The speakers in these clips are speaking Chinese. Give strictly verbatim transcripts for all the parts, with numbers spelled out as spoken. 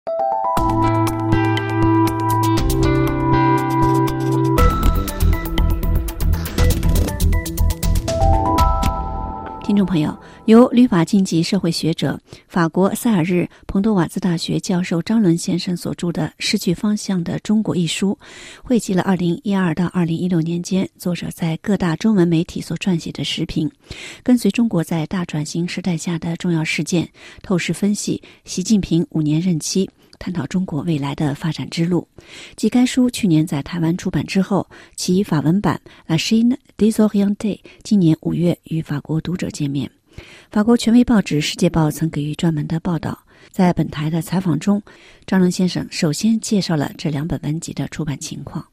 听众朋友，由旅法经济社会学者、法国塞尔日彭多瓦兹大学教授张伦先生所著的《失去方向的中国》一书，汇集了二零一二到二零一六年间作者在各大中文媒体所撰写的时评，跟随中国在大转型时代下的重要事件，透视分析习近平五年任期，探讨中国未来的发展之路。继该书去年在台湾出版之后，其法文版 La Chine désorientée 今年五月与法国读者见面。法国权威报纸《世界报》曾给予专门的报道。在本台的采访中，张伦先生首先介绍了这两本文集的出版情况。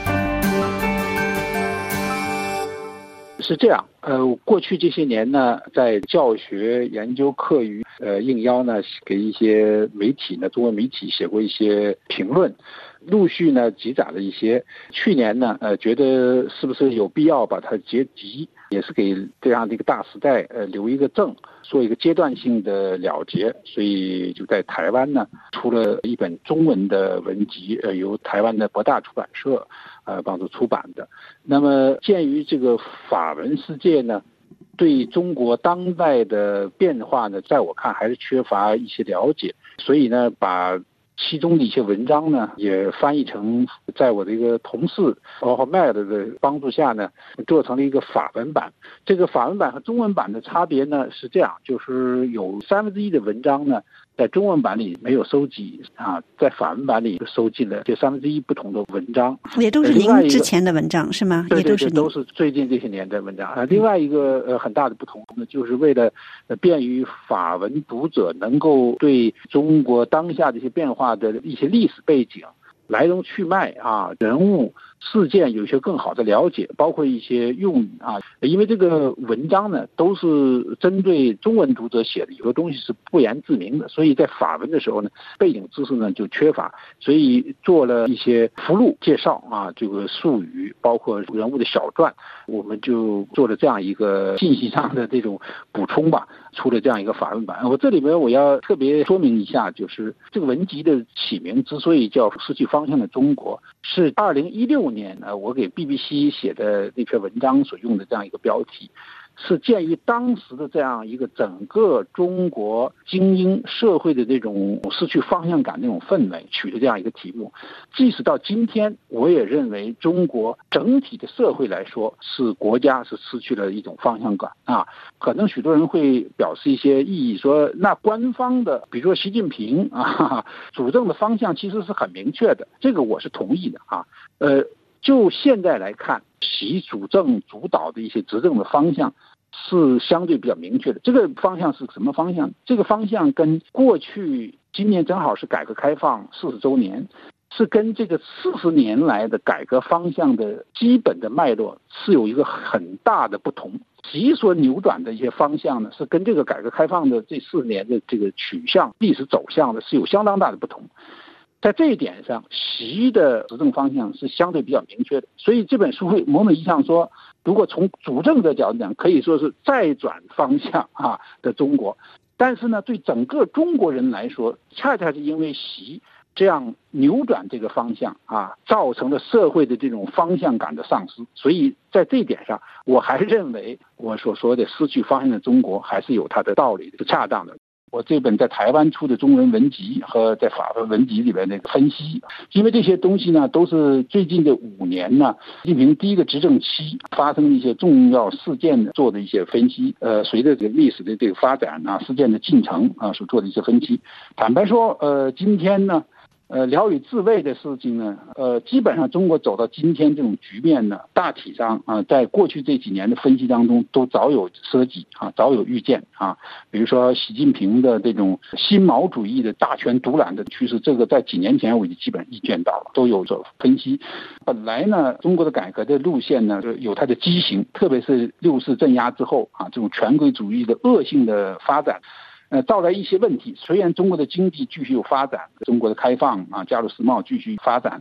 是这样，呃，过去这些年呢，在教学、研究、课余，呃，应邀呢，给一些媒体呢，中文媒体写过一些评论，陆续呢积攒了一些。去年呢，呃，觉得是不是有必要把它结集，也是给这样的一个大时代，呃，留一个证，做一个阶段性的了结，所以就在台湾呢，出了一本中文的文集，呃，由台湾的博大出版社。呃，帮助出版的。那么，鉴于这个法文世界呢，对中国当代的变化呢，在我看还是缺乏一些了解，所以呢，把其中的一些文章呢，也翻译成，在我的一个同事包括麦尔的帮助下呢，做成了一个法文版。这个法文版和中文版的差别呢是这样，就是有三分之一的文章呢，在中文版里没有收集啊，在法文版里收集了这三分之一不同的文章， 也都是您之前的文章是吗？ 对对对， 也都是都是最近这些年的文章啊。另外一个呃很大的不同呢，就是为了便于法文读者能够对中国当下这些变化的一些历史背景、来龙去脉啊、人物事件有一些更好的了解，包括一些用语啊。因为这个文章呢都是针对中文读者写的，有的东西是不言自明的，所以在法文的时候呢，背景知识呢就缺乏，所以做了一些附录介绍啊，这个术语，包括人物的小传，我们就做了这样一个信息上的这种补充吧，出了这样一个法文版。我这里面我要特别说明一下，就是这个文集的起名之所以叫失去方向的中国，是二零一六年呢我给 B B C 写的那篇文章所用的这样一个标题，是鉴于当时的这样一个整个中国精英社会的这种失去方向感这种氛围取的这样一个题目。即使到今天，我也认为中国整体的社会来说，是国家是失去了一种方向感啊。可能许多人会表示一些异议，说那官方的比如说习近平啊主政的方向其实是很明确的，这个我是同意的啊。呃就现在来看，习主政主导的一些执政的方向是相对比较明确的。这个方向是什么方向？这个方向跟过去今年正好是改革开放四十周年，是跟这个四十年来的改革方向的基本的脉络是有一个很大的不同。习所扭转的一些方向呢，是跟这个改革开放的这四十年的这个取向、历史走向的是有相当大的不同。在这一点上，习的执政方向是相对比较明确的，所以这本书会某种意义上说，如果从主政的角度讲，可以说是再转方向啊的中国。但是呢，对整个中国人来说，恰恰是因为习这样扭转这个方向啊，造成了社会的这种方向感的丧失。所以在这一点上，我还认为我所说的失去方向的中国还是有它的道理，是恰当的。我这本在台湾出的中文文集和在法文文集里边的分析，因为这些东西呢都是最近的五年呢，习近平第一个执政期发生的一些重要事件的做的一些分析，呃，随着这个历史的这个发展啊，事件的进程啊所做的一些分析。坦白说，呃，今天呢。呃，聊以自慰的事情呢，呃，基本上中国走到今天这种局面呢，大体上啊、呃，在过去这几年的分析当中，都早有设计啊，早有预见啊。比如说习近平的这种新毛主义的大权独揽的趋势，这个在几年前我已经基本预见到了，都有所分析。本来呢，中国的改革的路线呢，有它的畸形，特别是六四镇压之后啊，这种权贵主义的恶性的发展。呃，到来一些问题，虽然中国的经济继续有发展，中国的开放啊，加入世贸继续发展，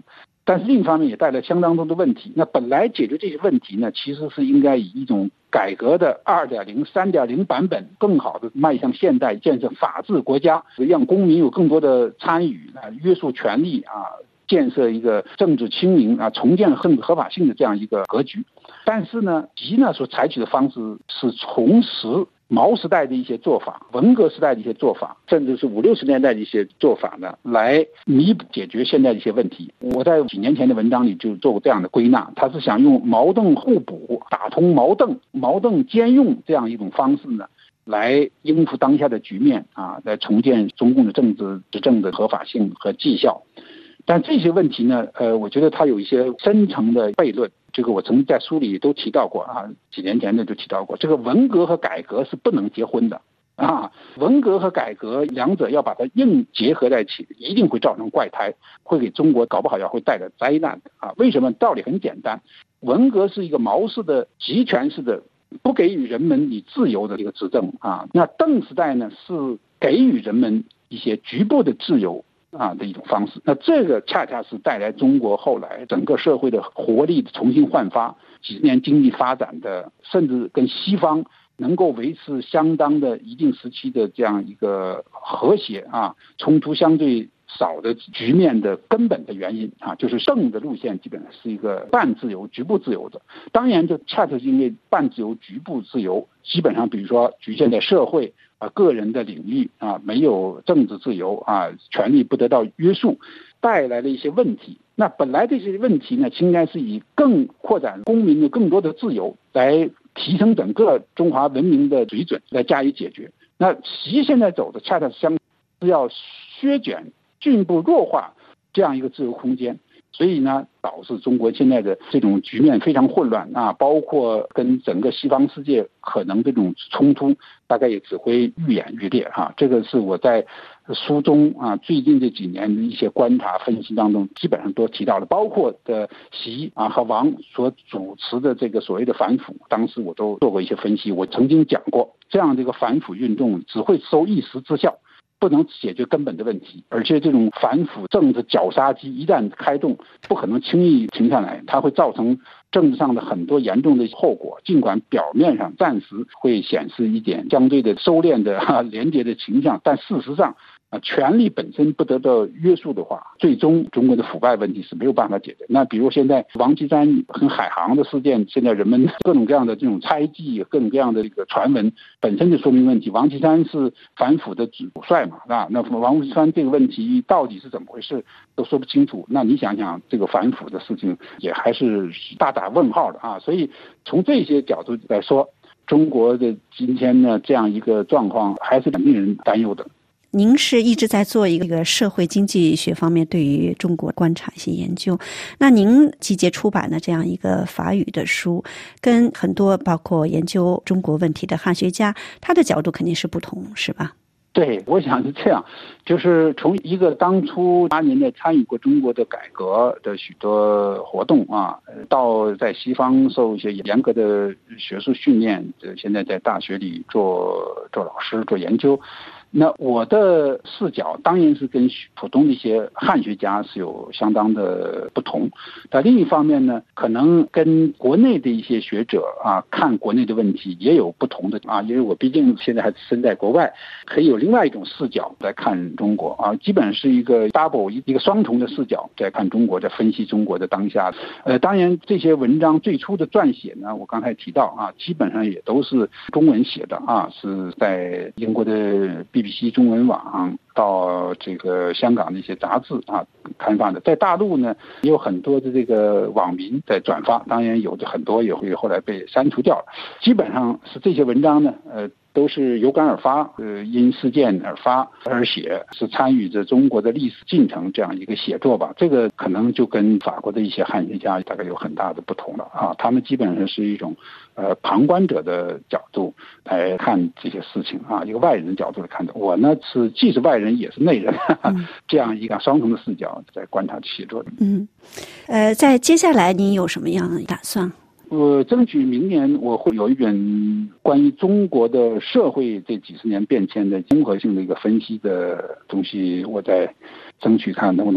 但是另一方面也带来相当多的问题。那本来解决这些问题呢，其实是应该以一种改革的 二点零、三点零 版本，更好的迈向现代，建设法治国家，让公民有更多的参与啊，约束权利啊，建设一个政治清明啊，重建政治合法性的这样一个格局。但是呢，习呢所采取的方式是重拾毛时代的一些做法，文革时代的一些做法，甚至是五六十年代的一些做法呢，来弥补解决现在的一些问题。我在几年前的文章里就做过这样的归纳，他是想用矛盾互补、打通矛盾、矛盾兼用这样一种方式呢，来应付当下的局面啊，来重建中共的政治执政的合法性和绩效。但这些问题呢，呃，我觉得它有一些深层的悖论。这个我曾经在书里都提到过啊，几年前的就提到过，这个文革和改革是不能结婚的啊，文革和改革两者要把它硬结合在一起，一定会造成怪胎，会给中国搞不好要会带来灾难的啊。为什么？道理很简单，文革是一个毛式的集权式的，不给予人们以自由的一个执政啊。那邓时代呢，是给予人们一些局部的自由啊的一种方式，那这个恰恰是带来中国后来整个社会的活力的重新焕发，几十年经济发展的，甚至跟西方能够维持相当的一定时期的这样一个和谐啊，冲突相对少的局面的根本的原因啊，就是邓的路线基本上是一个半自由、局部自由的。当然，就恰恰是因为半自由、局部自由，基本上比如说局限在社会啊、个人的领域啊，没有政治自由啊，权利不得到约束，带来了一些问题。那本来这些问题呢，应该是以更扩展公民的更多的自由，来提升整个中华文明的水准，来加以解决。那习现在走的恰恰相是要削减、进一步弱化这样一个自由空间。所以呢，导致中国现在的这种局面非常混乱啊，包括跟整个西方世界可能这种冲突，大概也只会愈演愈烈哈、啊。这个是我在书中啊最近这几年的一些观察分析当中，基本上都提到了，包括的习啊和王所主持的这个所谓的反腐，当时我都做过一些分析。我曾经讲过，这样的一个反腐运动只会收一时之效，不能解决根本的问题，而且这种反腐政治绞杀机一旦开动，不可能轻易停下来，它会造成政治上的很多严重的后果。尽管表面上暂时会显示一点相对的收敛的、啊、连接的倾向，但事实上啊，权力本身不得到约束的话，最终中国的腐败问题是没有办法解决。那比如现在王岐山和海航的事件，现在人们各种各样的这种猜忌，各种各样的这个传闻，本身就说明问题。王岐山是反腐的主帅嘛，啊，那王岐山这个问题到底是怎么回事，都说不清楚。那你想想，这个反腐的事情也还是大打问号的啊。所以从这些角度来说，中国的今天呢这样一个状况，还是令人担忧的。 您是一直在做一个社会经济学方面对于中国观察一些研究，那您集结出版的这样一个法语的书，跟很多包括研究中国问题的汉学家，他的角度肯定是不同，是吧？ 对，我想是这样，就是从一个当初八年内参与过中国的改革的许多活动啊，到在西方受一些严格的学术训练，现在在大学里做做老师做研究。那我的视角当然是跟普通的一些汉学家是有相当的不同，但另一方面呢，可能跟国内的一些学者啊看国内的问题也有不同的啊，因为我毕竟现在还身在国外，可以有另外一种视角来看中国啊，基本是一个 double 一个双重的视角在看中国，在分析中国的当下。呃，当然这些文章最初的撰写呢，我刚才提到啊，基本上也都是中文写的啊，是在英国的B B C 中文网到这个香港的一些杂志啊刊发的，在大陆呢也有很多的这个网民在转发，当然有的很多也会后来被删除掉了。基本上是这些文章呢，呃，都是有感而发，呃，因事件而发而写，是参与着中国的历史进程这样一个写作吧。这个可能就跟法国的一些汉学家大概有很大的不同了啊，他们基本上是一种呃旁观者的角度来看这些事情啊，一个外人的角度来看的。我呢是既是外人也是内人，哈哈，这样一个双重的视角在观察写作的。 嗯，呃，在接下来您有什么样的打算？ 我争取明年我会有一本关于中国的社会这几十年变迁的综合性的一个分析的东西，我在争取看能不能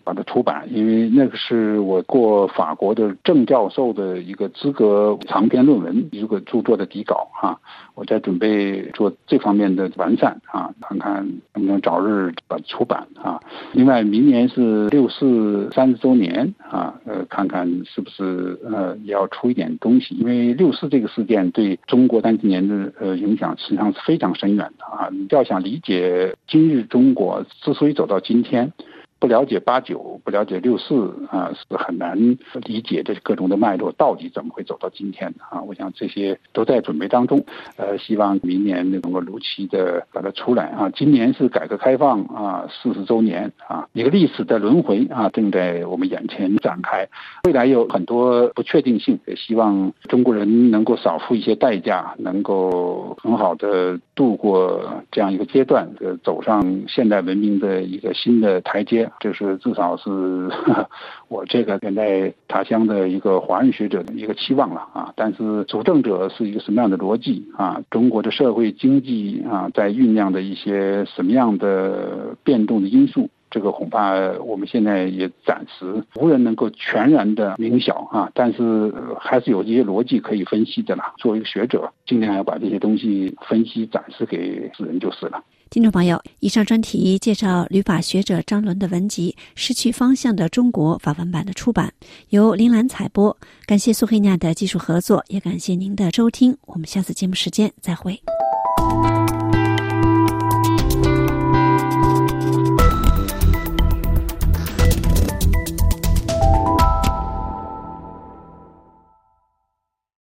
把它出版，因为那个是我过法国的正教授的一个资格长篇论文一个著作的底稿啊，我在准备做这方面的完善啊，看看能不能早日把它出版啊。另外，明年是六四三十周年啊，呃，看看是不是呃也要出一点东西，因为六四这个事件对中国三十年的呃影响实际上是非常深远的啊。你要想理解今日中国之所以走到今天，不了解八九，不了解六四啊，是很难理解这各种的脉络到底怎么会走到今天的啊。我想这些都在准备当中，呃，希望明年能够如期的把它出来啊。今年是改革开放啊四十周年啊，一个历史的轮回啊正在我们眼前展开，未来有很多不确定性，也希望中国人能够少付一些代价，能够很好的度过这样一个阶段，呃，走上现代文明的一个新的台阶。这是至少是呵呵我这个远在他乡的一个华人学者的一个期望了啊。但是主政者是一个什么样的逻辑啊？中国的社会经济啊，在酝酿的一些什么样的变动的因素？这个恐怕我们现在也暂时无人能够全然的明晓啊，但是还是有一些逻辑可以分析的啦。作为一个学者，尽量要把这些东西分析展示给世人就是了。 听众朋友，以上专题介绍旅法学者张伦的文集《失去方向的中国》法文版的出版，由林兰采播。感谢苏黑娜的技术合作，也感谢您的收听。我们下次节目时间再会。